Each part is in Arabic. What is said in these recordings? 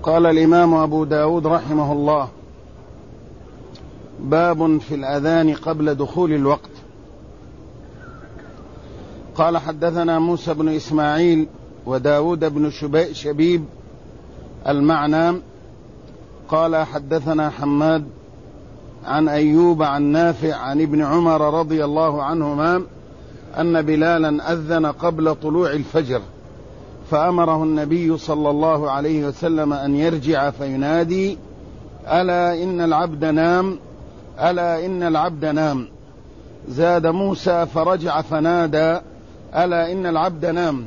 قال الإمام أبو داود رحمه الله: باب في الأذان قبل دخول الوقت. قال: حدثنا موسى بن إسماعيل وداود بن شبيب المعنى قال: حدثنا حماد عن أيوب عن نافع عن ابن عمر رضي الله عنهما أن بلالا أذن قبل طلوع الفجر، فأمره النبي صلى الله عليه وسلم أن يرجع فينادي: ألا إن العبد نام، ألا إن العبد نام. زاد موسى: فرجع فنادى: ألا إن العبد نام.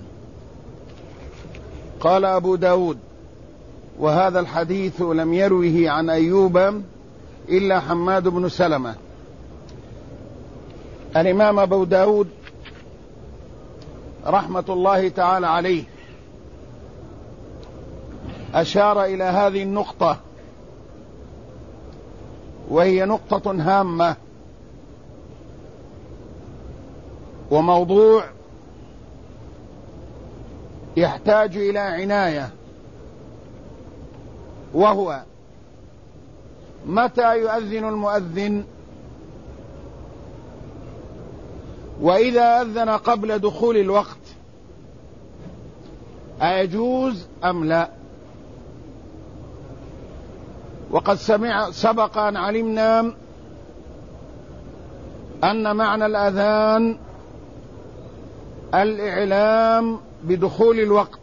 قال أبو داود: وهذا الحديث لم يروه عن أيوب إلا حماد بن سلمة. الإمام أبو داود رحمة الله تعالى عليه أشار إلى هذه النقطة، وهي نقطة هامة وموضوع يحتاج إلى عناية، وهو متى يؤذن المؤذن، وإذا أذن قبل دخول الوقت أيجوز أم لا؟ وقد سبق أن علمنا أن معنى الأذان الإعلام بدخول الوقت،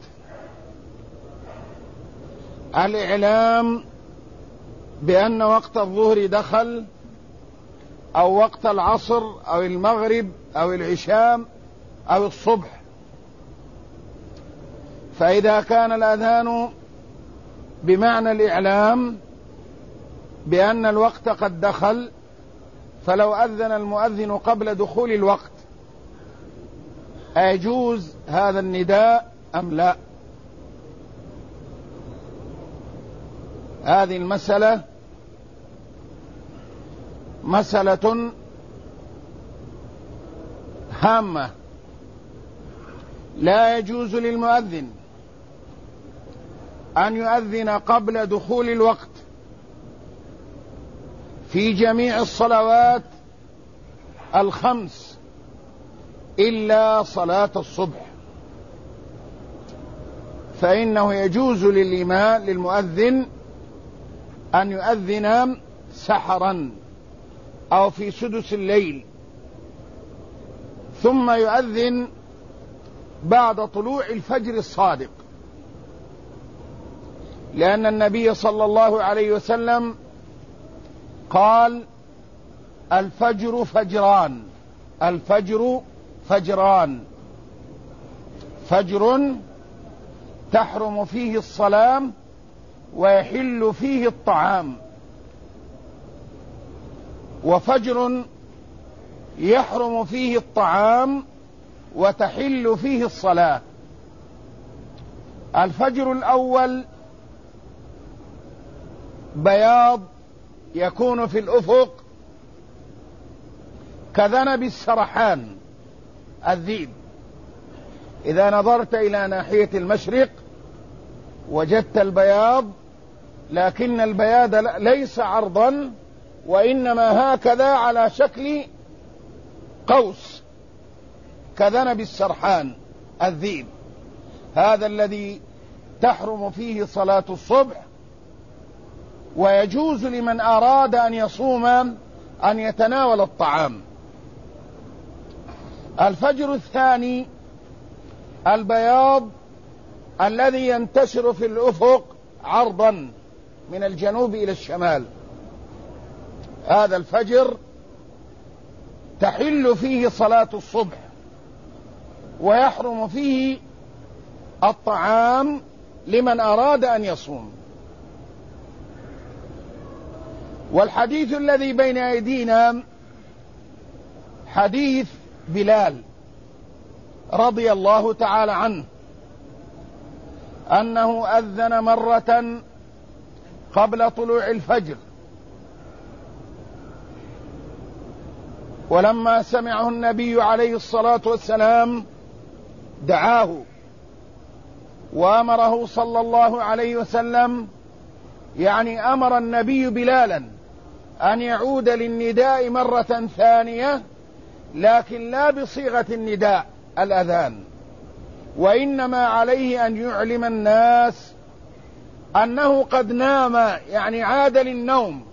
الإعلام بأن وقت الظهر دخل، أو وقت العصر أو المغرب أو العشاء أو الصبح. فإذا كان الأذان بمعنى الإعلام بأن الوقت قد دخل، فلو أذن المؤذن قبل دخول الوقت أيجوز هذا النداء أم لا؟ هذه المسألة مسألة هامة. لا يجوز للمؤذن أن يؤذن قبل دخول الوقت في جميع الصلوات الخمس إلا صلاة الصبح، فإنه يجوز للمؤذن أن يؤذن سحرا أو في سدس الليل، ثم يؤذن بعد طلوع الفجر الصادق، لأن النبي صلى الله عليه وسلم قال: الفجر فجران، الفجر فجران، فجر تحرم فيه الصلاة ويحل فيه الطعام، وفجر يحرم فيه الطعام وتحل فيه الصلاة. الفجر الأول بياض يكون في الأفق كذنب السرحان الذيب، إذا نظرت إلى ناحية المشرق وجدت البياض، لكن البياض ليس عرضا، وإنما هكذا على شكل قوس كذنب السرحان الذيب. هذا الذي تحرم فيه صلاة الصبح، ويجوز لمن أراد أن يصوم أن يتناول الطعام. الفجر الثاني البياض الذي ينتشر في الأفق عرضا من الجنوب إلى الشمال، هذا الفجر تحل فيه صلاة الصبح ويحرم فيه الطعام لمن أراد أن يصوم. والحديث الذي بين أيدينا حديث بلال رضي الله تعالى عنه أنه أذن مرة قبل طلوع الفجر، ولما سمعه النبي عليه الصلاة والسلام دعاه وأمره صلى الله عليه وسلم يعني أمر النبي بلالا أن يعود للنداء مرة ثانية، لكن لا بصيغة النداء الأذان، وإنما عليه أن يعلم الناس أنه قد نام، يعني عاد للنوم،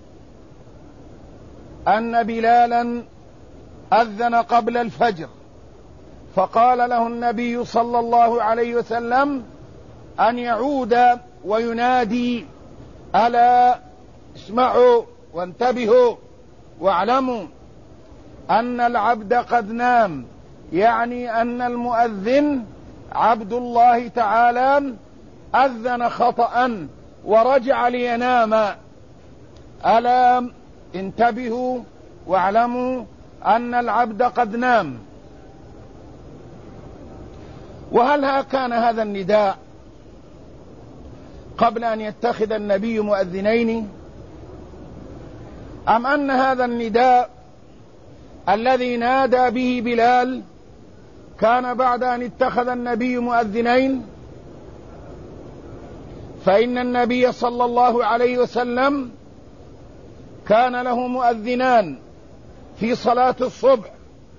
أن بلالا أذن قبل الفجر، فقال له النبي صلى الله عليه وسلم أن يعود وينادي: ألا اسمعوا وانتبهوا واعلموا أن العبد قد نام، يعني أن المؤذن عبد الله تعالى أذن خطأ ورجع لينام. ألا انتبهوا واعلموا أن العبد قد نام. وهل كان هذا النداء قبل أن يتخذ النبي مؤذنين، أم أن هذا النداء الذي نادى به بلال كان بعد أن اتخذ النبي مؤذنين؟ فإن النبي صلى الله عليه وسلم كان له مؤذنان في صلاة الصبح،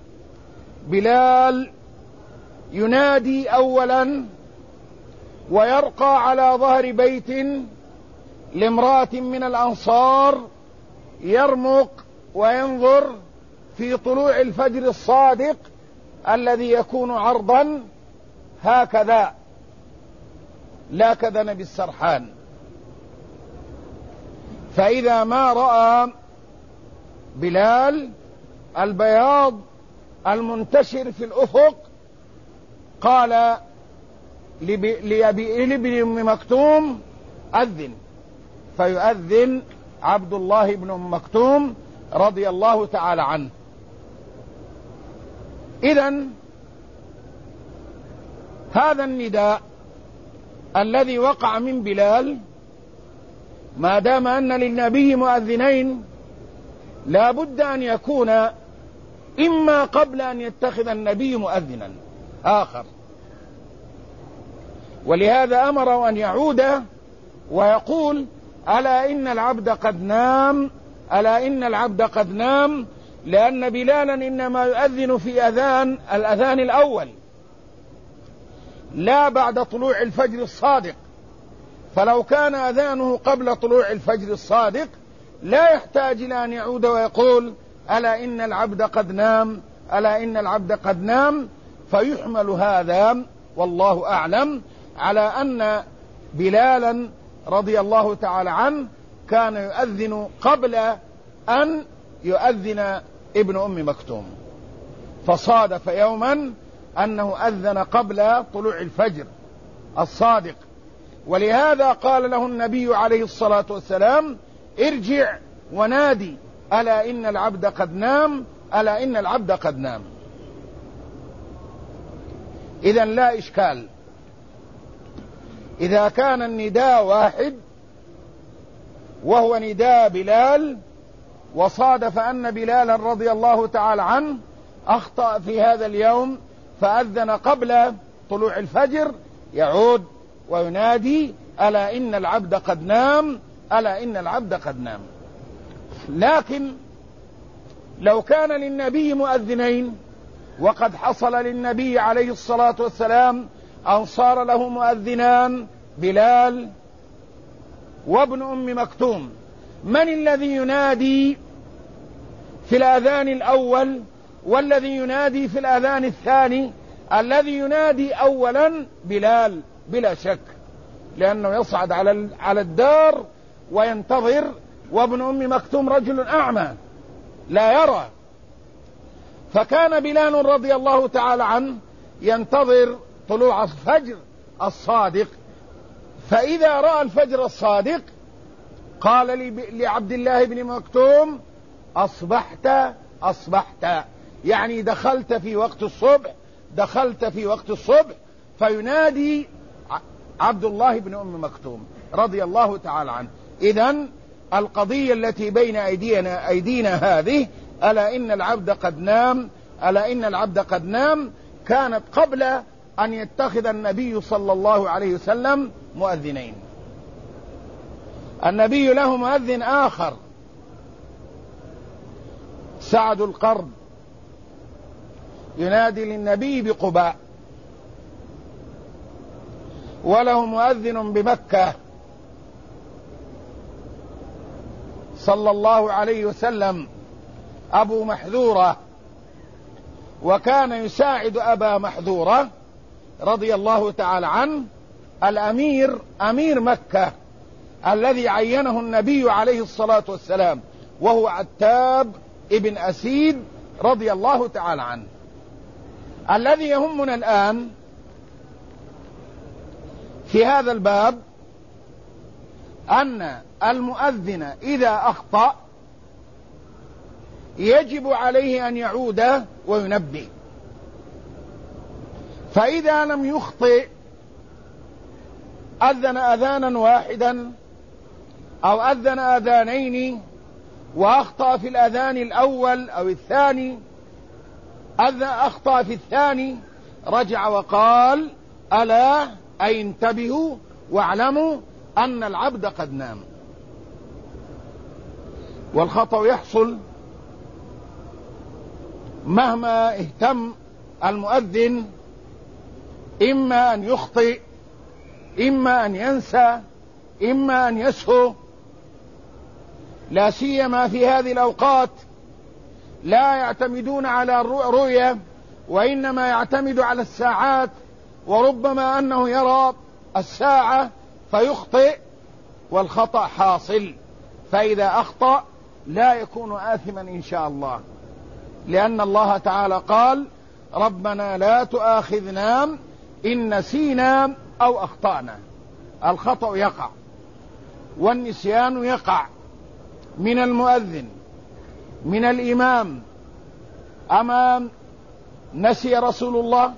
بلال ينادي أولا ويرقى على ظهر بيت لامرأة من الأنصار، يرمق وينظر في طلوع الفجر الصادق الذي يكون عرضا هكذا، لا كذنب السرحان. فإذا ما رأى بلال البياض المنتشر في الأفق قال لابن أم مكتوم: أذن. فيؤذن عبد الله بن أم مكتوم رضي الله تعالى عنه. إذن هذا النداء الذي وقع من بلال، ما دام أن للنبي مؤذنين، لا بد أن يكون إما قبل أن يتخذ النبي مؤذنا آخر، ولهذا أمره أن يعود ويقول: ألا إن العبد قد نام، ألا إن العبد قد نام، لأن بلالا إنما يؤذن في الأذان الأول، لا بعد طلوع الفجر الصادق. فلو كان أذانه قبل طلوع الفجر الصادق لا يحتاج إلى أن يعود ويقول: ألا إن العبد قد نام، ألا إن العبد قد نام. فيحمل هذا والله أعلم على أن بلالا رضي الله تعالى عنه كان يؤذن قبل أن يؤذن ابن أم مكتوم، فصادف يوما أنه أذن قبل طلوع الفجر الصادق. ولهذا قال له النبي عليه الصلاة والسلام: ارجع ونادي: ألا إن العبد قد نام، ألا إن العبد قد نام. إذن لا إشكال، إذا كان النداء واحد وهو نداء بلال، وصادف أن بلالا رضي الله تعالى عنه أخطأ في هذا اليوم فأذن قبل طلوع الفجر، يعود وينادي: ألا إن العبد قد نام، ألا إن العبد قد نام. لكن لو كان للنبي مؤذنين، وقد حصل للنبي عليه الصلاة والسلام أن صار له مؤذنان، بلال وابن أم مكتوم، من الذي ينادي في الأذان الأول والذي ينادي في الأذان الثاني؟ الذي ينادي أولا بلال بلا شك، لأنه يصعد على الدار وينتظر، وابن أم مكتوم رجل أعمى لا يرى، فكان بلال رضي الله تعالى عنه ينتظر طلوع الفجر الصادق. فإذا رأى الفجر الصادق قال لعبد الله بن مكتوم: أصبحت، يعني دخلت في وقت الصبح، فينادي عبد الله بن أم مكتوم رضي الله تعالى عنه. إذن القضية التي بين أيدينا هذه، ألا إن العبد قد نام، ألا إن العبد قد نام، كانت قبل أن يتخذ النبي صلى الله عليه وسلم مؤذنين. النبي له مؤذن آخر سعد القرن ينادي للنبي بقباء، وله مؤذن بمكة صلى الله عليه وسلم أبو محذورة، وكان يساعد أبا محذورة رضي الله تعالى عنه الأمير أمير مكة الذي عينه النبي عليه الصلاة والسلام، وهو عتاب ابن أسيد رضي الله تعالى عنه. الذي يهمنا الآن في هذا الباب أن المؤذن إذا أخطأ يجب عليه أن يعود وينبه، فإذا لم يخطئ أذن أذانا واحدا أو أذن أذانين وأخطأ في الأذان الأول أو الثاني، أخطأ في الثاني، رجع وقال: ألا أي انتبهوا واعلموا أن العبد قد نام. والخطأ يحصل مهما اهتم المؤذن، إما أن يخطئ، إما أن ينسى، إما أن يسهو، لا سيما في هذه الأوقات لا يعتمدون على الرؤية، وإنما يعتمد على الساعات، وربما أنه يرى الساعة فيخطئ والخطأ حاصل. فإذا أخطأ لا يكون آثما إن شاء الله، لأن الله تعالى قال: ربنا لا تؤاخذنا إن نسينا أو أخطأنا. الخطأ يقع والنسيان يقع من المؤذن، من الإمام. أما نسي رسول الله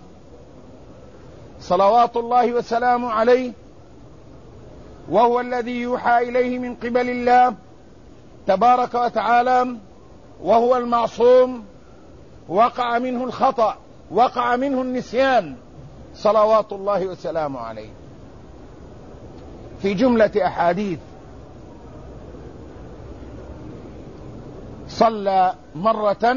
صلوات الله وسلامه عليه، وهو الذي يوحى إليه من قبل الله تبارك وتعالى، وهو المعصوم، وقع منه الخطأ، وقع منه النسيان صلوات الله وسلامه عليه. في جملة أحاديث: صلى مرة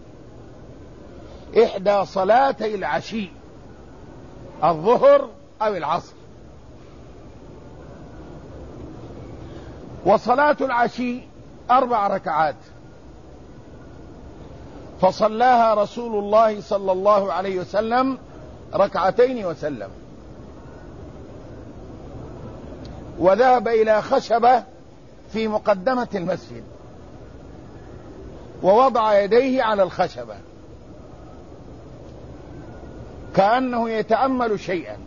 إحدى صلاتي العشي، الظهر أو العصر. وصلاة العشي 4 ركعات، فصلاها رسول الله صلى الله عليه وسلم 2 وسلم، وذهب إلى خشبة في مقدمة المسجد ووضع يديه على الخشبة كأنه يتأمل شيئا،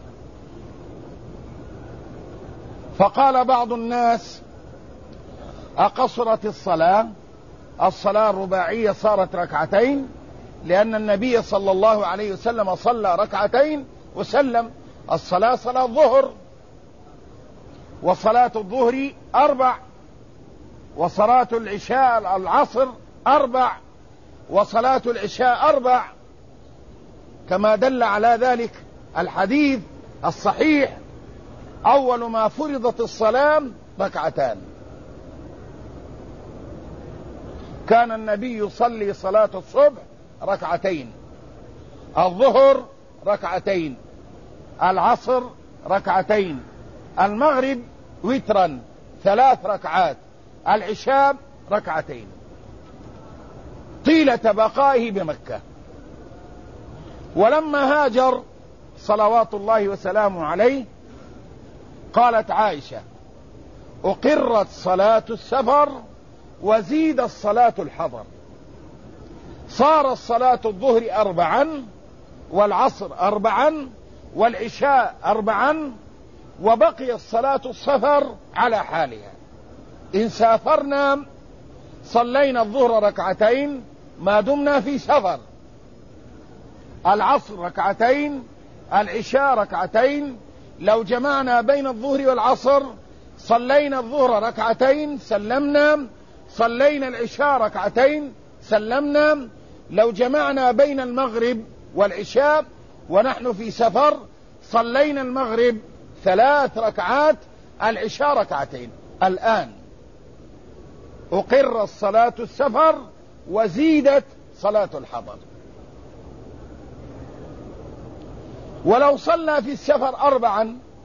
فقال بعض الناس: أقصرت الصلاة الرباعية صارت 2، لأن النبي صلى الله عليه وسلم صلى 2 وسلم. الصلاة صلاة الظهر، وصلاة الظهر 4، وصلاة العشاء العصر 4، وصلاة العشاء 4، كما دل على ذلك الحديث الصحيح: أول ما فرضت الصلاة 2. كان النبي يصلي صلاة الصبح 2، الظهر 2، العصر 2، المغرب وترا 3 ركعات، العشاء 2، طيلة بقائه بمكة. ولما هاجر صلوات الله وسلامه عليه قالت عائشة: أقرت صلاة السفر وزيد الصلاة الحضر، صار الصلاة الظهر 4، والعصر 4، والعشاء 4، وبقي الصلاة السفر على حالها. إن سافرنا صلينا الظهر 2 ما دمنا في سفر، العصر 2، العشاء 2. لو جمعنا بين الظهر والعصر صلينا الظهر 2 سلمنا، صلينا العشاء 2 سلمنا. لو جمعنا بين المغرب والعشاء ونحن في سفر صلينا المغرب 3 ركعات، العشاء 2. الآن أقر الصلاة السفر وزيدت صلاة الحضر. ولو صلى في السفر 4،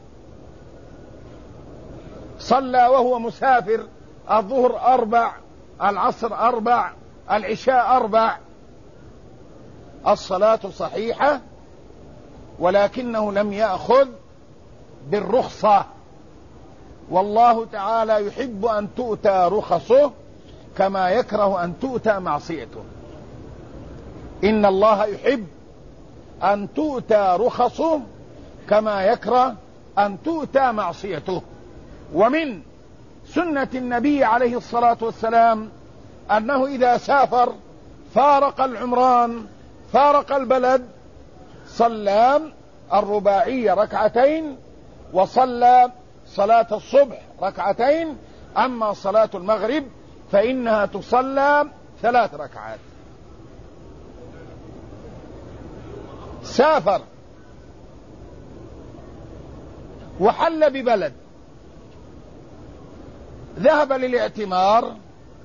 صلى وهو مسافر الظهر 4، العصر 4، العشاء 4، الصلاة صحيحة، ولكنه لم يأخذ بالرخصة، والله تعالى يحب أن تؤتى رخصه كما يكره أن تؤتى معصيته. إن الله يحب أن تؤتى رخصه كما يكره أن تؤتى معصيته. ومن سنة النبي عليه الصلاة والسلام أنه إذا سافر فارق العمران، فارق البلد، صلى الرباعية 2 وصلى صلاة الصبح 2. أما صلاة المغرب فإنها تصلى 3 ركعات. سافر وحل ببلد، ذهب للاعتمار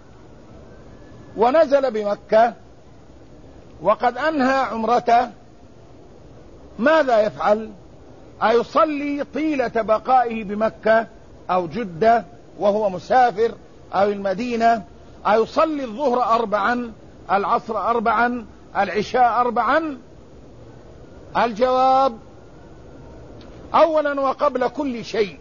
ونزل بمكة وقد أنهى عمرته، ماذا يفعل؟ أيصلي طيلة بقائه بمكة أو جدة وهو مسافر أو المدينة، أيصلي الظهر 4، العصر 4، العشاء 4؟ الجواب: أولا وقبل كل شيء،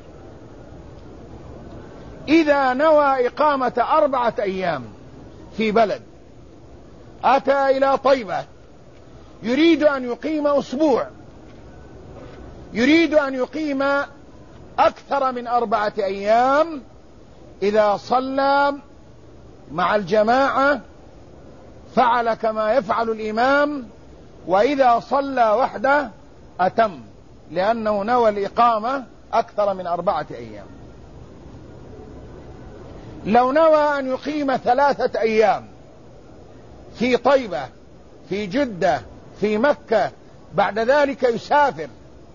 إذا نوى إقامة 4 أيام في بلد، أتى إلى طيبة يريد أن يقيم أسبوع، يريد أن يقيم أكثر من 4 أيام، إذا صلى مع الجماعة فعل كما يفعل الإمام، وإذا صلى وحده أتم، لأنه نوى الإقامة أكثر من 4 أيام. لو نوى أن يقيم 3 أيام في طيبة، في جدة، في مكة، بعد ذلك يسافر،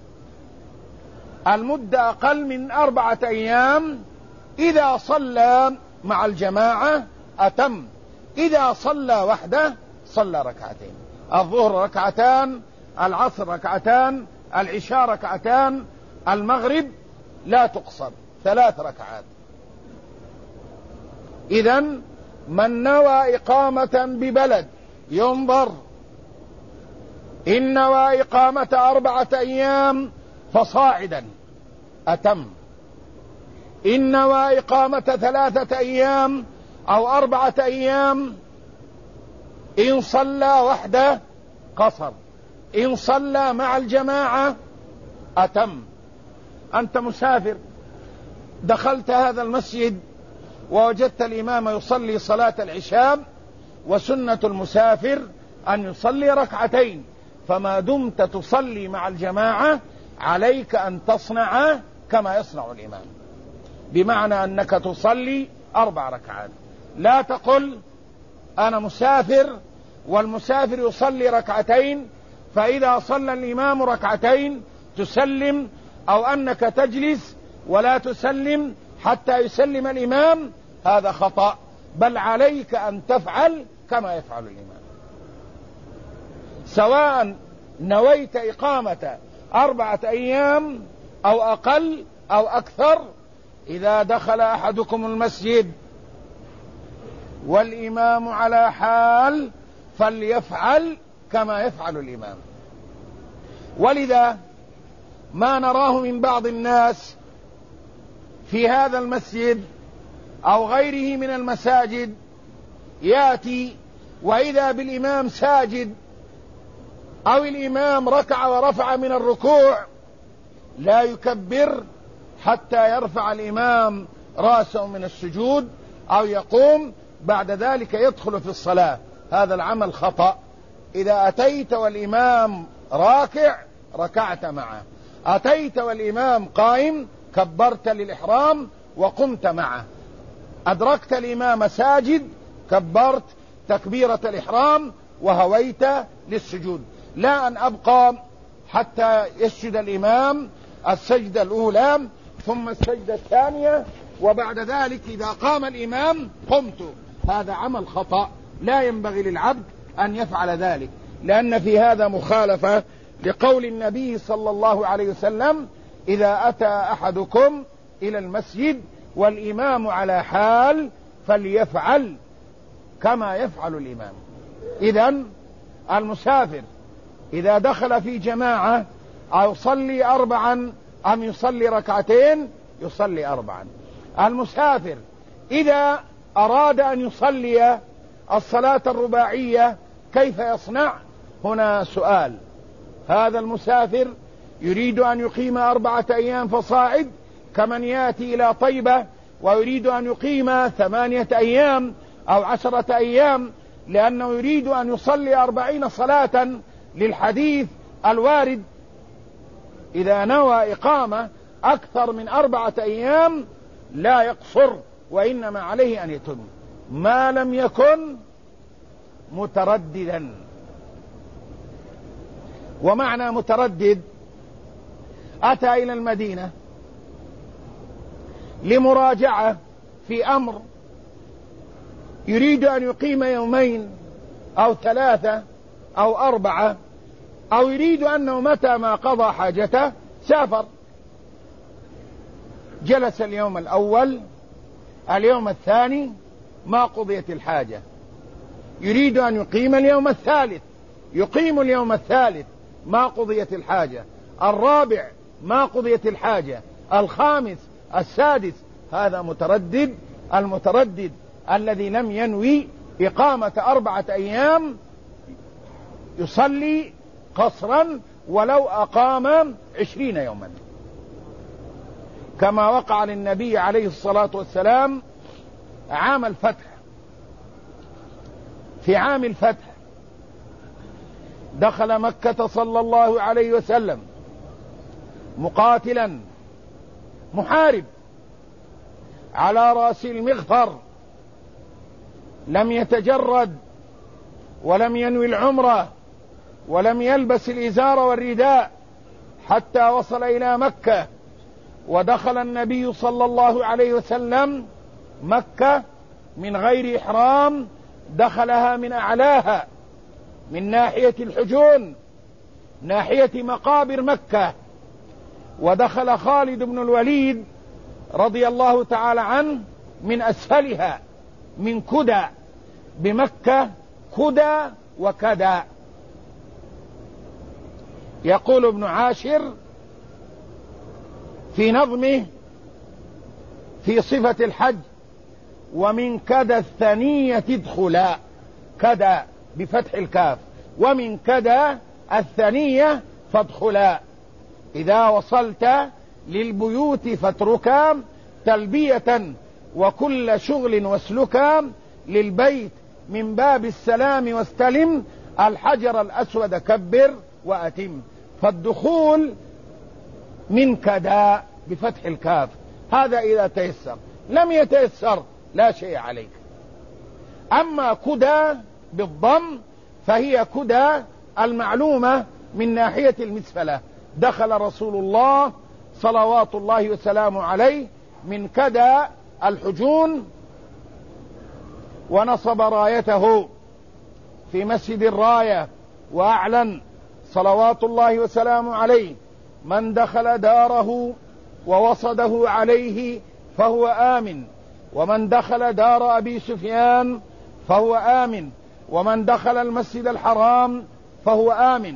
المدة أقل من 4 أيام، إذا صلى مع الجماعة أتم، إذا صلى وحده صلى 2، الظهر 2، العصر 2، العشاء 2، المغرب لا تقصر 3 ركعات. إذن من نوى إقامة ببلد ينظر، إن نوى إقامة 4 أيام فصاعدا أتم، إن نوى إقامة 3 أيام أو 4 أيام، إن صلى وحده قصر، إن صلى مع الجماعة أتم. أنت مسافر، دخلت هذا المسجد ووجدت الإمام يصلي صلاة العشاء، وسنة المسافر أن يصلي 2، فما دمت تصلي مع الجماعة عليك أن تصنع كما يصنع الإمام، بمعنى أنك تصلي 4 ركعات. لا تقل أنا مسافر والمسافر يصلي 2، فإذا صلى الإمام 2 تسلم، أو أنك تجلس ولا تسلم حتى يسلم الإمام، هذا خطأ، بل عليك أن تفعل كما يفعل الإمام، سواء نويت إقامة 4 أيام أو أقل أو أكثر. إذا دخل أحدكم المسجد والإمام على حال فليفعل كما يفعل الإمام. ولذا ما نراه من بعض الناس في هذا المسجد أو غيره من المساجد، يأتي وإذا بالإمام ساجد أو الإمام ركع ورفع من الركوع، لا يكبر حتى يرفع الإمام رأسه من السجود أو يقوم، بعد ذلك يدخل في الصلاة. هذا العمل خطأ. إذا أتيت والإمام راكع ركعت معه، أتيت والإمام قائم كبرت للإحرام وقمت معه، أدركت الإمام ساجد كبرت تكبيرة الإحرام وهويت للسجود، لا أن أبقى حتى يسجد الإمام السجدة الأولى ثم السجدة الثانية وبعد ذلك إذا قام الإمام قمت. هذا عمل خطأ، لا ينبغي للعبد أن يفعل ذلك، لأن في هذا مخالفة لقول النبي صلى الله عليه وسلم: إذا أتى أحدكم إلى المسجد والإمام على حال فليفعل كما يفعل الإمام. إذن المسافر إذا دخل في جماعة أو يصلي 4 أم يصلي 2 يصلي 4. المسافر إذا أراد أن يصلي الصلاة الرباعية كيف يصنع؟ هنا سؤال. هذا المسافر يريد أن يقيم 4 أيام فصاعد، كمن يأتي إلى طيبة ويريد أن يقيم 8 أيام أو 10 أيام، لأنه يريد أن يصلي 40 صلاة للحديث الوارد. إذا نوى إقامة أكثر من 4 أيام لا يقصر، وإنما عليه أن يتم، ما لم يكن مترددا. ومعنى متردد: أتى إلى المدينة لمراجعة في أمر، يريد أن يقيم 2 أو 3 أو 4، أو يريد أنه متى ما قضى حاجته سافر. جلس اليوم الأول، اليوم الثاني ما قضيت الحاجة، يريد أن يقيم اليوم الثالث، يقيم اليوم الثالث ما قضيت الحاجة، الرابع ما قضيت الحاجة، الخامس، السادس. هذا متردد. المتردد الذي لم ينوي إقامة 4 أيام يصلي قصرا ولو أقام 20 يوما، كما وقع للنبي عليه الصلاة والسلام عام الفتح. في عام الفتح دخل مكة صلى الله عليه وسلم مقاتلا محارب على رأس المغفر، لم يتجرد ولم ينوي العمرة ولم يلبس الإزار والرداء حتى وصل إلى مكة. ودخل النبي صلى الله عليه وسلم مكة من غير إحرام، دخلها من أعلاها، من ناحية الحجون، ناحية مقابر مكة. ودخل خالد بن الوليد رضي الله تعالى عنه من أسفلها، من كدى، بمكة كدى وكدى. يقول ابن عاشر في نظمه في صفة الحج: ومن كدى الثنية ادخلا، كدى بفتح الكاف، ومن كدى الثنية فادخلا. إذا وصلت للبيوت فاتركا تلبية وكل شغل واسلكا، للبيت من باب السلام واستلم، الحجر الأسود كبر وأتم. فالدخول من كدى بفتح الكاف، هذا إذا تيسر. لم يتيسر لا شيء عليك. أما كدى بالضم فهي كدى المعلومة من ناحية المسفلة. دخل رسول الله صلوات الله وسلامه عليه من كدى الحجون، ونصب رايته في مسجد الراية وأعلن صلوات الله وسلامه عليه: من دخل داره ووصده عليه فهو آمن، ومن دخل دار أبي سفيان فهو آمن، ومن دخل المسجد الحرام فهو آمن.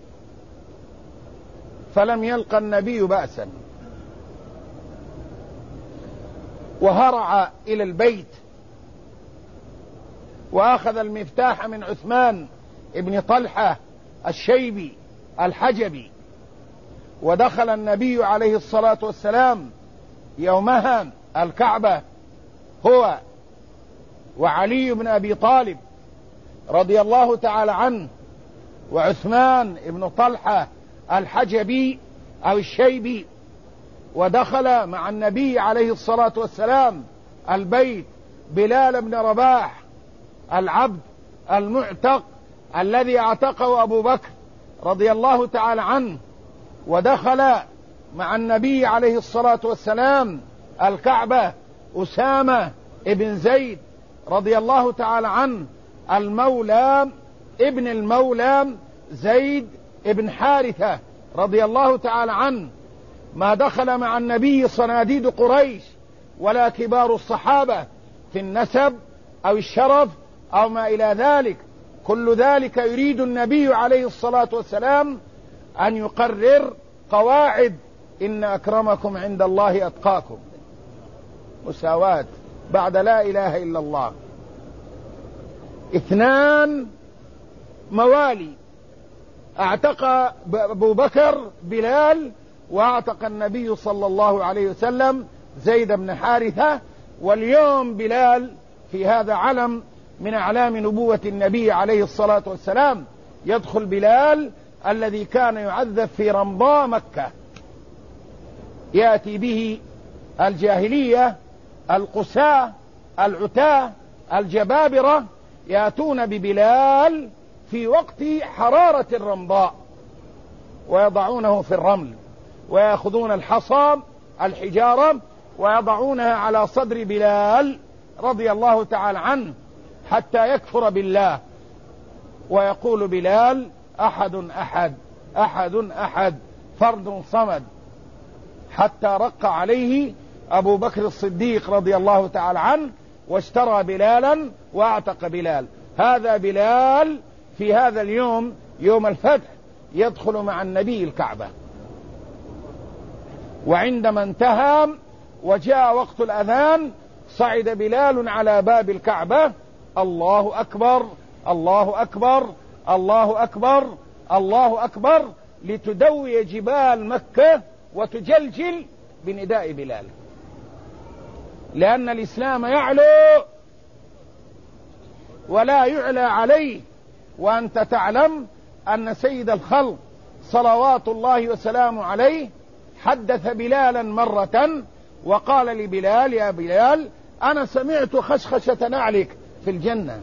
فلم يلقى النبي بأسا، وهرع إلى البيت وأخذ المفتاح من عثمان ابن طلحة الشيبي الحجبي. ودخل النبي عليه الصلاة والسلام يومها الكعبة هو وعلي بن أبي طالب رضي الله تعالى عنه وعثمان ابن طلحة الحجبي أو الشيبي. ودخل مع النبي عليه الصلاة والسلام البيت بلال بن رباح العبد المعتق الذي اعتقه أبو بكر رضي الله تعالى عنه. ودخل مع النبي عليه الصلاة والسلام الكعبة أسامة ابن زيد رضي الله تعالى عنه المولى ابن المولى زيد ابن حارثة رضي الله تعالى عنه، ما دخل مع النبي صناديد قريش ولا كبار الصحابة في النسب أو الشرف أو ما إلى ذلك، كل ذلك يريد النبي عليه الصلاة والسلام أن يقرر قواعد: إن أكرمكم عند الله أتقاكم، مساواة بعد لا إله إلا الله. 2 موالي، اعتق أبو بكر بلال، واعتق النبي صلى الله عليه وسلم زيد بن حارثة. واليوم بلال في هذا علم من أعلام نبوة النبي عليه الصلاة والسلام. يدخل بلال الذي كان يعذب في رمضاء مكة، يأتي به الجاهلية القساة العتاة الجبابرة، يأتون ببلال في وقت حرارة الرمضاء ويضعونه في الرمل، ويأخذون الحصى الحجارة ويضعونها على صدر بلال رضي الله تعالى عنه حتى يكفر بالله، ويقول بلال: أحد أحد أحد أحد فرد صمد، حتى رق عليه أبو بكر الصديق رضي الله تعالى عنه واشترى بلالا واعتق بلال. هذا بلال في هذا اليوم يوم الفتح يدخل مع النبي الكعبة. وعندما انتهى وجاء وقت الأذان صعد بلال على باب الكعبة: الله أكبر الله أكبر الله أكبر الله أكبر، لتدوي جبال مكة وتجلجل بنداء بلال، لأن الإسلام يعلو ولا يعلى عليه. وأنت تعلم أن سيد الخلق صلوات الله وسلامه عليه حدث بلالا مرة وقال لبلال: يا بلال، أنا سمعت خشخشة نعلك في الجنة.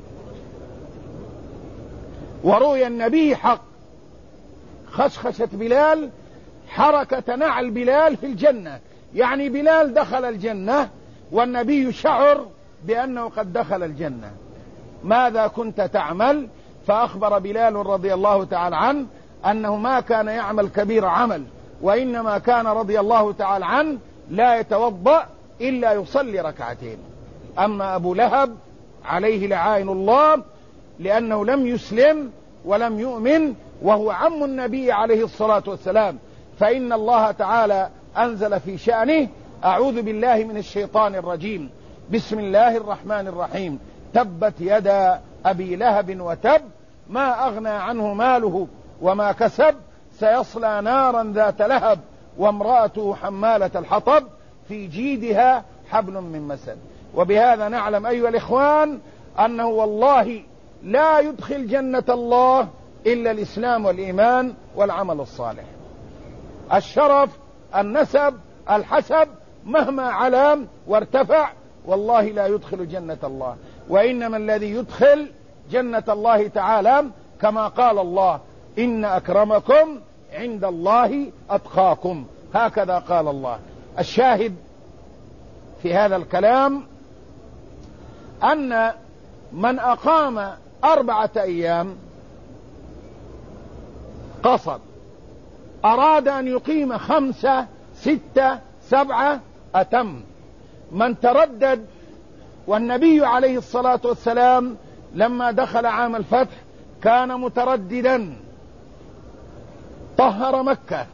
ورؤيا النبي حق، خشخشة بلال حركة نعل بلال في الجنة، يعني بلال دخل الجنة والنبي شعر بأنه قد دخل الجنة. ماذا كنت تعمل؟ فأخبر بلال رضي الله تعالى عنه أنه ما كان يعمل كبير عمل، وإنما كان رضي الله تعالى عنه لا يتوضأ إلا يصلي ركعتين. أما أبو لهب عليه لعائن الله، لأنه لم يسلم ولم يؤمن وهو عم النبي عليه الصلاة والسلام، فإن الله تعالى أنزل في شأنه: أعوذ بالله من الشيطان الرجيم، بسم الله الرحمن الرحيم، تبت يدا أبي لهب وتب، ما أغنى عنه ماله وما كسب، سيصلى نارا ذات لهب، وامرأته حمالة الحطب، في جيدها حبل من مسد. وبهذا نعلم أيها الإخوان أنه والله لا يدخل جنة الله إلا الإسلام والإيمان والعمل الصالح. الشرف، النسب، الحسب مهما علم وارتفع والله لا يدخل جنة الله، وإنما الذي يدخل جنة الله تعالى كما قال الله: إن أكرمكم عند الله أتقاكم، هكذا قال الله. الشاهد في هذا الكلام أن من أقام 4 أيام قصد، أراد أن يقيم 5 6 7 أتم. من تردد، والنبي عليه الصلاة والسلام لما دخل عام الفتح كان مترددا، طهر مكة،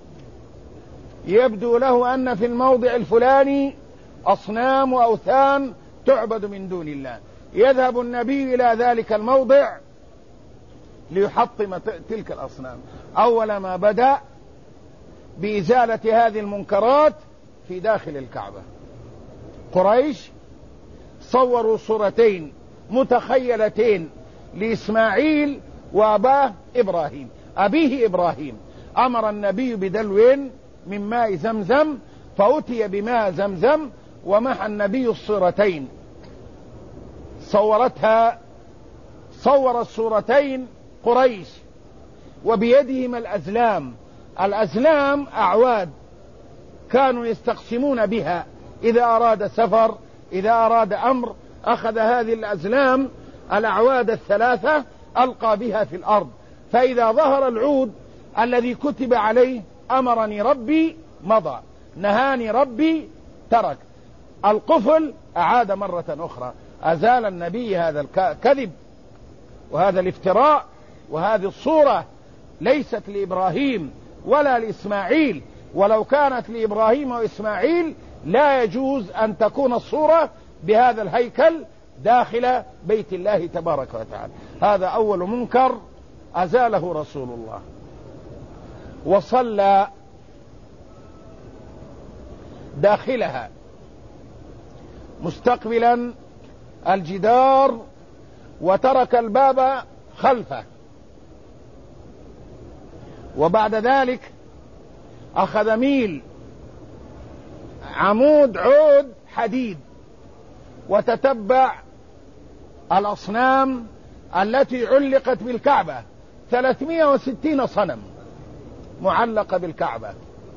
يبدو له أن في الموضع الفلاني أصنام وأوثان تعبد من دون الله، يذهب النبي إلى ذلك الموضع ليحطم تلك الأصنام. أول ما بدأ بإزالة هذه المنكرات في داخل الكعبة. قريش صوروا صورتين متخيلتين لإسماعيل وأباه إبراهيم. أبيه إبراهيم أمر النبي بدلو من ماء زمزم، فأتي بماء زمزم ومحى النبي الصورتين، صور الصورتين قريش، وبيدهم الأزلام. الأزلام أعواد كانوا يستقسمون بها إذا أراد سفر إذا أراد أمر أخذ هذه الأزلام الأعواد الثلاثة ألقى بها في الأرض، فإذا ظهر العود الذي كتب عليه أمرني ربي مضى، نهاني ربي ترك، القفل أعاد مرة أخرى. أزال النبي هذا الكذب وهذا الافتراء، وهذه الصورة ليست لإبراهيم ولا لإسماعيل، ولو كانت لإبراهيم وإسماعيل لا يجوز أن تكون الصورة بهذا الهيكل داخل بيت الله تبارك وتعالى. هذا أول منكر أزاله رسول الله. وصلى داخلها مستقبلا الجدار وترك الباب خلفه، وبعد ذلك أخذ ميل عود حديد وتتبع الأصنام التي علقت بالكعبة، 360 صنم معلقة بالكعبة،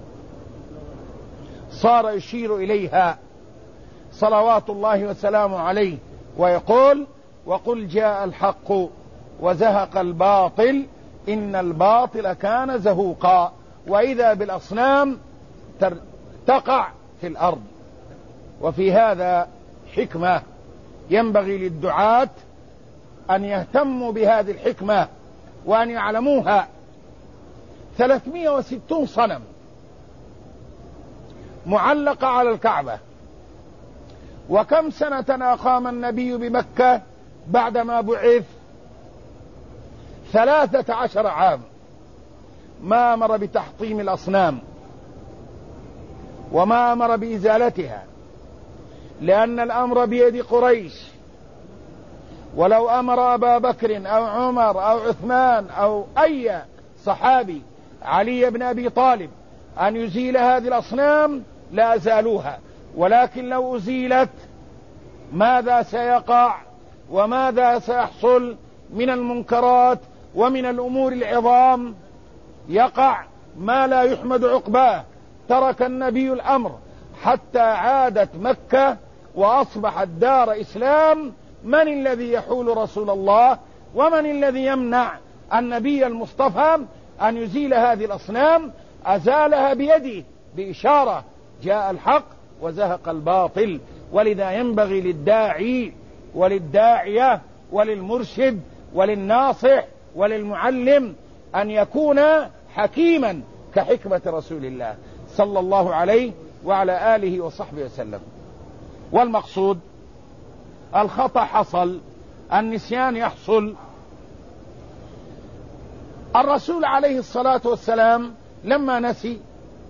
صار يشير إليها صلوات الله وسلامه عليه ويقول: وقل جاء الحق وزهق الباطل إن الباطل كان زهوقا. وإذا بالأصنام تقع في الأرض. وفي هذا حكمة ينبغي للدعاة أن يهتموا بهذه الحكمة وأن يعلموها. 360 صنم معلقة على الكعبة. وكم سنة أقام النبي بمكة بعدما بعث؟ 13 عام. ما أمر بتحطيم الأصنام وما أمر بإزالتها، لأن الأمر بيد قريش. ولو أمر أبا بكر أو عمر أو عثمان أو أي صحابي، علي بن أبي طالب، أن يزيل هذه الأصنام لأزالوها، ولكن لو أزيلت ماذا سيقع وماذا سيحصل من المنكرات ومن الأمور العظام؟ يقع ما لا يحمد عقباه. ترك النبي الأمر حتى عادت مكة وأصبحت دار إسلام. من الذي يحول رسول الله ومن الذي يمنع النبي المصطفى أن يزيل هذه الأصنام؟ أزالها بيده بإشارة: جاء الحق وزهق الباطل. ولذا ينبغي للداعي وللداعية وللمرشد وللناصح وللمعلم أن يكون حكيما كحكمة رسول الله صلى الله عليه وعلى آله وصحبه وسلم. والمقصود الخطأ حصل، النسيان يحصل. الرسول عليه الصلاة والسلام لما نسي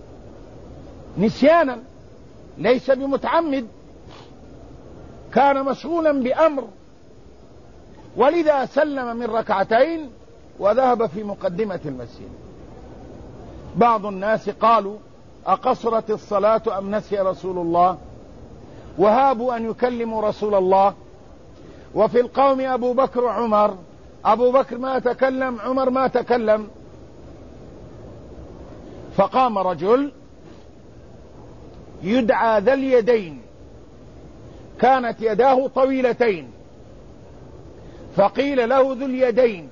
نسيانا ليس بمتعمد، كان مشغولا بأمر، ولذا سلم من ركعتين وذهب في مقدمة المسجد. بعض الناس قالوا: أقصرت الصلاة أم نسي رسول الله؟ وهابوا أن يكلموا رسول الله. وفي القوم أبو بكر وعمر، أبو بكر ما تكلم، عمر ما تكلم. فقام رجل يدعى ذا اليدين، كانت يداه طويلتين، فقيل له ذو اليدين.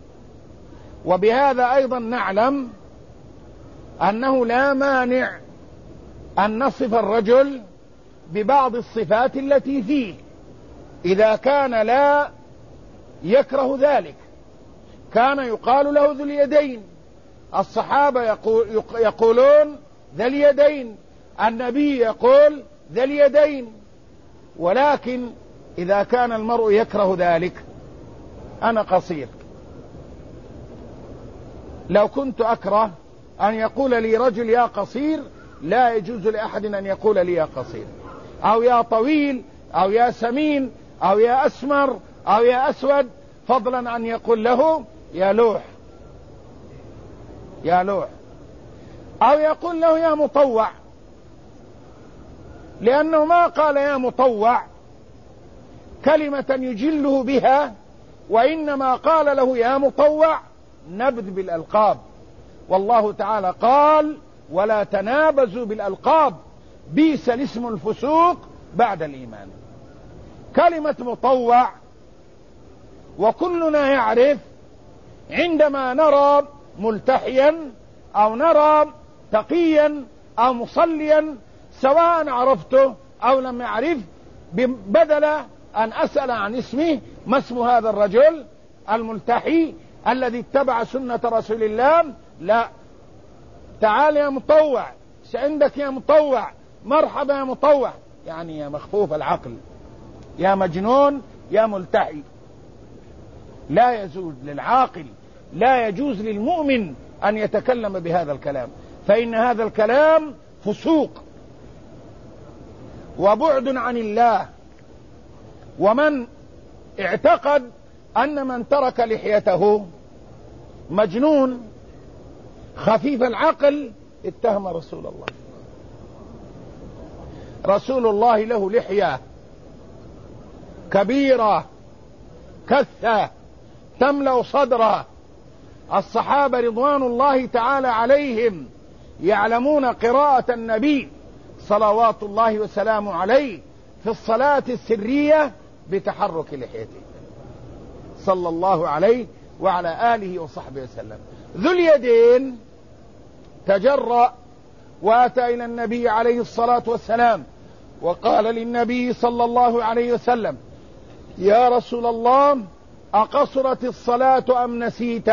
وبهذا أيضا نعلم أنه لا مانع أن نصف الرجل ببعض الصفات التي فيه إذا كان لا يكره ذلك. كان يقال له ذو اليدين، الصحابة يقولون ذا اليدين، النبي يقول ذا اليدين. ولكن إذا كان المرء يكره ذلك، أنا قصير، لو كنت أكره أن يقول لي رجل يا قصير، لا يجوز لأحد أن يقول لي يا قصير أو يا طويل أو يا سمين أو يا أسمر أو يا أسود، فضلا عن يقول له يا لوح يا لوح، أو يقول له يا مطوع، لأنه ما قال يا مطوع كلمة يجله بها، وإنما قال له يا مطوع نبذ بالألقاب. والله تعالى قال: ولا تنابزوا بالألقاب بئس الاسم الفسوق بعد الإيمان. كلمة مطوع، وكلنا يعرف عندما نرى ملتحيا أو نرى تقيا أو مصليا سواء عرفته أو لم يعرف، بدل أن أسأل عن اسمه ما اسم هذا الرجل الملتحي الذي اتبع سنة رسول الله، لا، تعال يا مطوع، عندك يا مطوع، مرحبا يا مطوع، يعني يا مخفوف العقل، يا مجنون، يا ملتحي. لا يجوز للعاقل، لا يجوز للمؤمن أن يتكلم بهذا الكلام، فإن هذا الكلام فسوق وبعد عن الله. ومن اعتقد أن من ترك لحيته مجنون خفيف العقل اتهم رسول الله. رسول الله له لحية كبيرة كثة تملأ صدره، الصحابة رضوان الله تعالى عليهم يعلمون قراءة النبي صلوات الله وسلامه عليه في الصلاة السرية بتحرك لحيته صلى الله عليه وعلى آله وصحبه وسلم. ذو اليدين تجرأ وأتى إلى النبي عليه الصلاة والسلام وقال للنبي صلى الله عليه وسلم: يا رسول الله، أقصرت الصلاة أم نسيت؟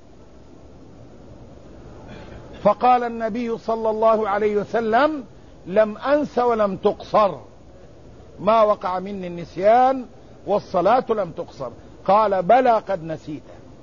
فقال النبي صلى الله عليه وسلم: لم أنس ولم تقصر، ما وقع مني النسيان والصلاة لم تقصر. قال: بلى قد نسيت،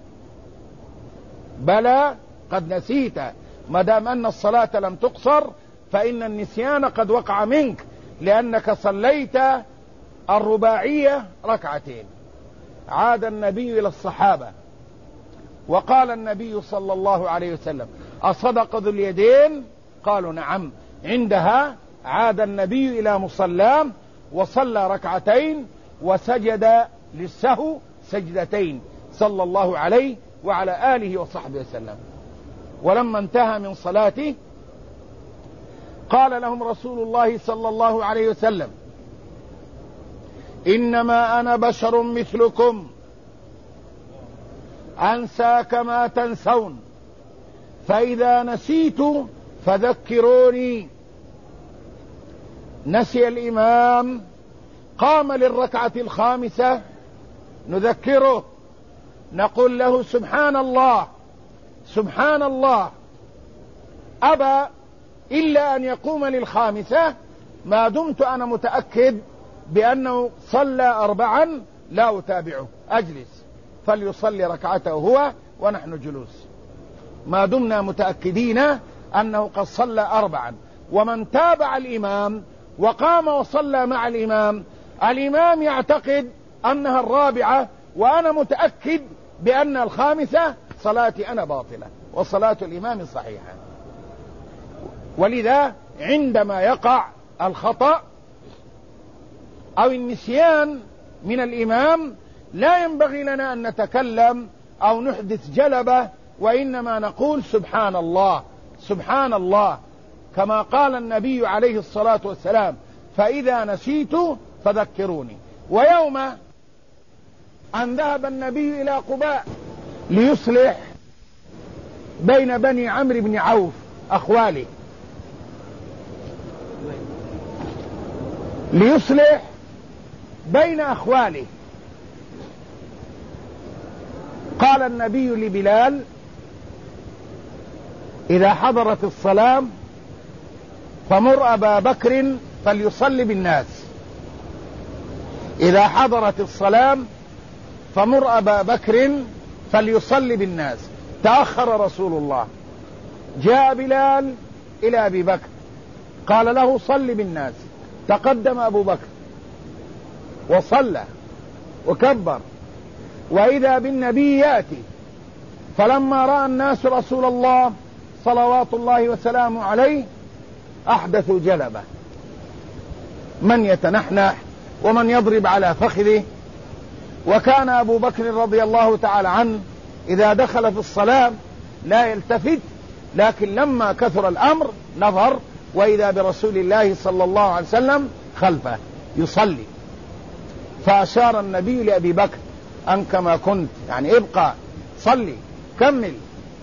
بلى قد نسيت، ما دام أن الصلاة لم تقصر فإن النسيان قد وقع منك، لأنك صليت الرباعية ركعتين. عاد النبي إلى الصحابة وقال النبي صلى الله عليه وسلم: أصدق ذو اليدين؟ قالوا: نعم. عندها عاد النبي إلى مصلاه وصلى ركعتين وسجد للسهو سجدتين صلى الله عليه وعلى آله وصحبه وسلم. ولما انتهى من صلاته قال لهم رسول الله صلى الله عليه وسلم: إنما أنا بشر مثلكم أنسى كما تنسون، فإذا نسيت فذكروني. نسي الإمام، قام للركعة الخامسة، نذكره، نقول له: سبحان الله سبحان الله. أبى إلا أن يقوم للخامسة، ما دمت أنا متأكد بأنه صلى أربعا لا أتابعه، أجلس فليصلي ركعته هو ونحن جلوس، ما دمنا متأكدين أنه قد صلى أربعا. ومن تابع الإمام وقام وصلى مع الإمام، الإمام يعتقد أنها الرابعة وأنا متأكد بأن الخامسة، صلاتي أنا باطلة وصلاة الإمام صحيحة. ولذا عندما يقع الخطأ أو النسيان من الإمام لا ينبغي لنا أن نتكلم أو نحدث جلبة، وإنما نقول: سبحان الله سبحان الله، كما قال النبي عليه الصلاة والسلام: فإذا نسيت فذكروني. ويوم أن ذهب النبي إلى قباء ليصلح بين بني عمرو بن عوف أخواله، ليصلح بين أخواله، قال النبي لبلال: إذا حضرت الصلاة فمر أبا بكر فليصلي بالناس. إذا حضرت الصلاة فمر أبا بكر فليصلي بالناس. تأخر رسول الله، جاء بلال إلى أبي بكر قال له: صل بالناس. تقدم أبو بكر وصلى وكبر، وإذا بالنبي يأتي، فلما رأى الناس رسول الله صلوات الله وسلامه عليه أحدثوا جلبة، من يتنحنح ومن يضرب على فخذه. وكان أبو بكر رضي الله تعالى عنه إذا دخل في الصلاة لا يلتفت، لكن لما كثر الأمر نظر، وإذا برسول الله صلى الله عليه وسلم خلفه يصلي. فأشار النبي لأبي بكر أن كما كنت، يعني ابقى صلي كمل.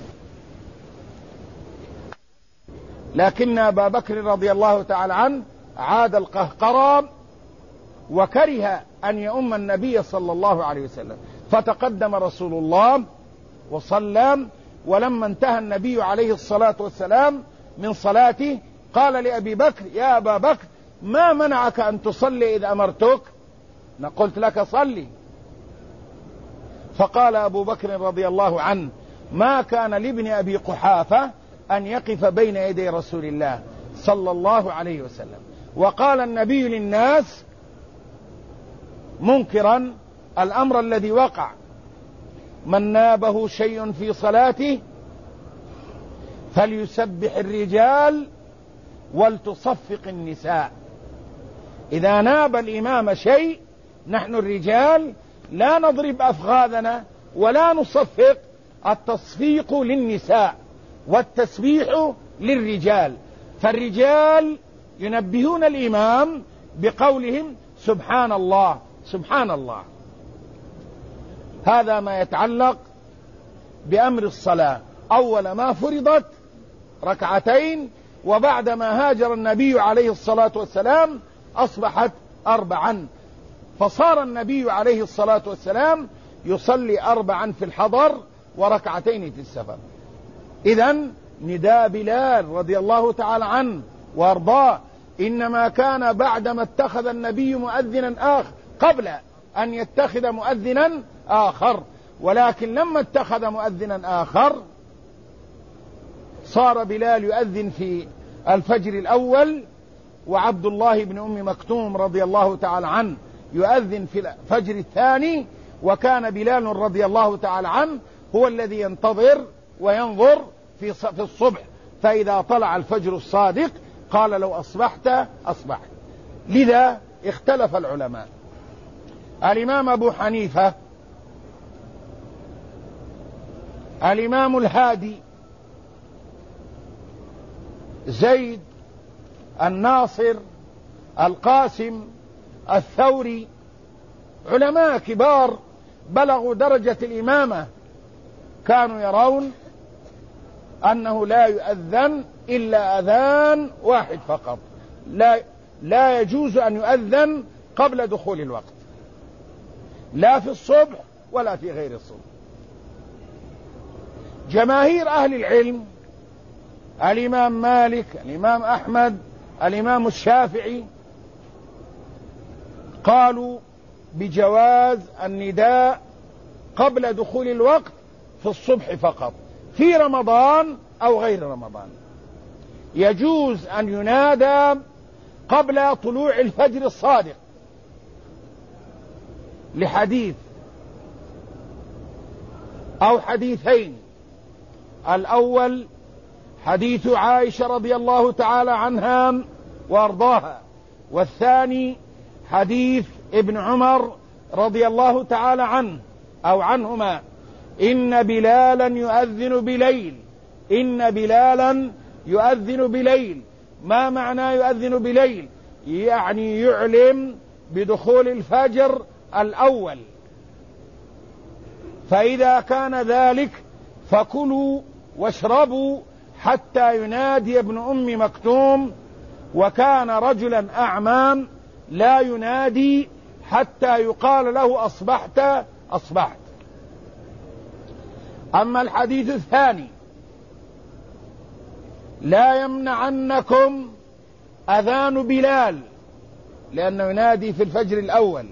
لكن أبا بكر رضي الله تعالى عنه عاد القهقرى وكره أن يؤم النبي صلى الله عليه وسلم، فتقدم رسول الله وصلى. ولما انتهى النبي عليه الصلاة والسلام من صلاته قال لأبي بكر: يا أبا بكر، ما منعك أن تصلي إذ أمرتك؟ قلت لك صلي. فقال أبو بكر رضي الله عنه: ما كان لابن أبي قحافة أن يقف بين يدي رسول الله صلى الله عليه وسلم. وقال النبي للناس منكرا الأمر الذي وقع: من نابه شيء في صلاته فليسبح الرجال ولتصفق النساء. إذا ناب الإمام شيء نحن الرجال لا نضرب أفخاذنا ولا نصفق، التصفيق للنساء والتسبيح للرجال. فالرجال ينبهون الإمام بقولهم سبحان الله سبحان الله. هذا ما يتعلق بأمر الصلاة. أول ما فرضت ركعتين، وبعدما هاجر النبي عليه الصلاة والسلام أصبحت 4، فصار النبي عليه الصلاة والسلام يصلي 4 في الحضر وركعتين في السفر. إذن نداء بلال رضي الله تعالى عنه وارضاه إنما كان بعدما اتخذ النبي مؤذنا آخر، قبل أن يتخذ مؤذنا آخر، ولكن لما اتخذ مؤذنا آخر صار بلال يؤذن في الفجر الأول، وعبد الله بن أم مكتوم رضي الله تعالى عنه يؤذن في الفجر الثاني، وكان بلال رضي الله تعالى عنه هو الذي ينتظر وينظر في الصبح، فإذا طلع الفجر الصادق قال: لو أصبحت أصبحت. لذا اختلف العلماء. الإمام أبو حنيفة، الإمام الهادي، زيد، الناصر، القاسم، الثوري، علماء كبار بلغوا درجة الإمامة، كانوا يرون أنه لا يؤذن إلا أذان واحد فقط، لا يجوز أن يؤذن قبل دخول الوقت، لا في الصبح ولا في غير الصبح. جماهير أهل العلم، الإمام مالك، الإمام أحمد، الإمام الشافعي، قالوا بجواز النداء قبل دخول الوقت في الصبح فقط، في رمضان أو غير رمضان. يجوز أن ينادى قبل طلوع الفجر الصادق لحديث أو حديثين: الأول حديث عائشة رضي الله تعالى عنها وارضاها، والثاني حديث ابن عمر رضي الله تعالى عنه أو عنهما: إن بلالا يؤذن بليل، إن بلالا يؤذن بليل. ما معنى يؤذن بليل؟ يعني يعلم بدخول الفجر الأول. فإذا كان ذلك فكلوا واشربوا حتى ينادي ابن أم مكتوم، وكان رجلا أعمى لا ينادي حتى يقال له أصبحت أصبحت. أما الحديث الثاني: لا يمنعنكم أذان بلال، لأنه ينادي في الفجر الأول،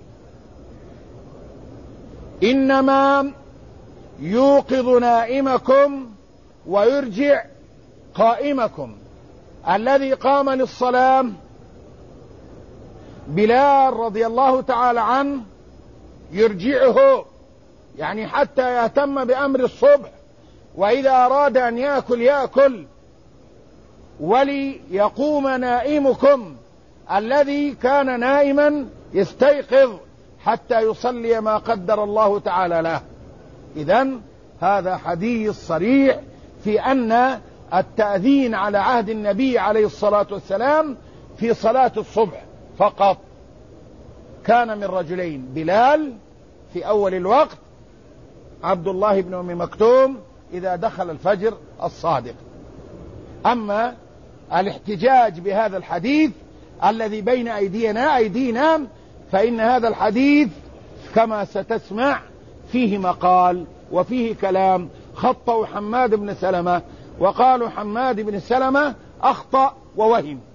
إنما يوقظ نائمكم ويرجع قائمكم. الذي قام للصلاة بلال رضي الله تعالى عنه يرجعه، يعني حتى يهتم بأمر الصبح، وإذا أراد أن يأكل يأكل. وليقوم نائمكم الذي كان نائما يستيقظ حتى يصلي ما قدر الله تعالى له. إذن هذا حديث صريح في أن التأذين على عهد النبي عليه الصلاة والسلام في صلاة الصبح فقط. كان من رجلين: بلال في أول الوقت، عبد الله بن أم مكتوم إذا دخل الفجر الصادق. أما الاحتجاج بهذا الحديث الذي بين أيدينا فإن هذا الحديث كما ستسمع فيه مقال وفيه كلام. خطأوا حماد بن سلمة وقالوا حماد بن سلمة أخطأ ووهم،